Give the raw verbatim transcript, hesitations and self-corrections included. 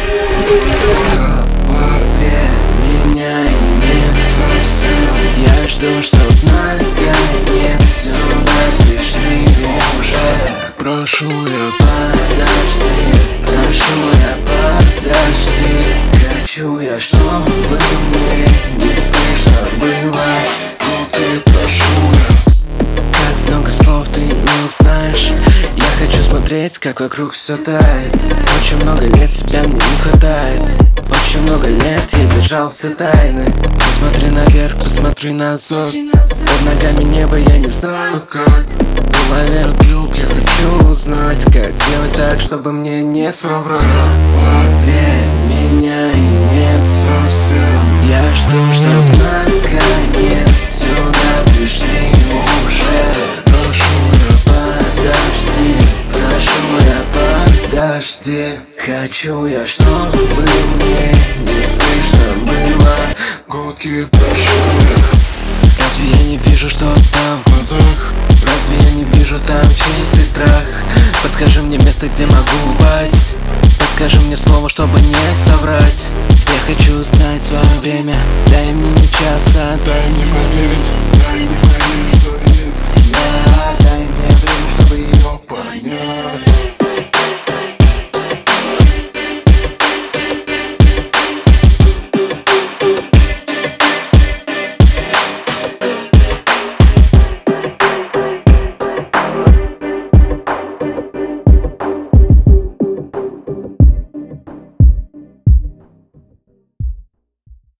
голове меня и нет совсем. Я жду, чтоб наконец сюда пришли уже. Прошу я, подожди, прошу я, подожди. Хочу я, чтобы мне не слышно было. руки прошу я. Как много слов ты не узнаешь. Я хочу смотреть, как вокруг все тает. Очень много лет себя мне не хватает. Очень много лет я держал все тайны. Посмотри наверх, посмотри назад. Под ногами небо, я не знаю как. В голове отлюб, я хочу узнать, как сделать так, чтобы мне не соврать. Голове меня и нет совсем. Я жду, чтоб наконец сюда пришли уже. Прошу я, подожди, прошу я, подожди. Хочу я, чтобы мне не слышно было. гулки прошу я. Разве я не вижу, что там в глазах? Разве я не вижу там чистый страх? Подскажи мне место, где могу упасть. Подскажи мне слово, чтобы не соврать. Я хочу знать свое время. Дай мне не часа. Дай мне поверить,